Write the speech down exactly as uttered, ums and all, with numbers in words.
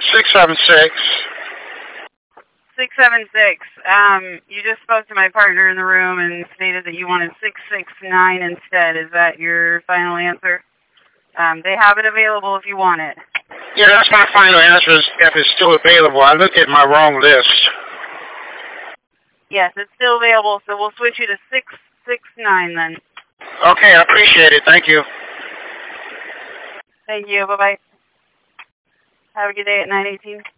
six seven six. six seven six. Um, you just spoke to my partner in the room and stated that you wanted six six nine instead. Is that your final answer? Um, they have it available if you want it. Yeah, that's my final answer if it's still available. I looked at my wrong list. Yes, it's still available, so we'll switch you to six six nine then. Okay, I appreciate it. Thank you. Thank you. Bye-bye. Have a good day at nine eighteen.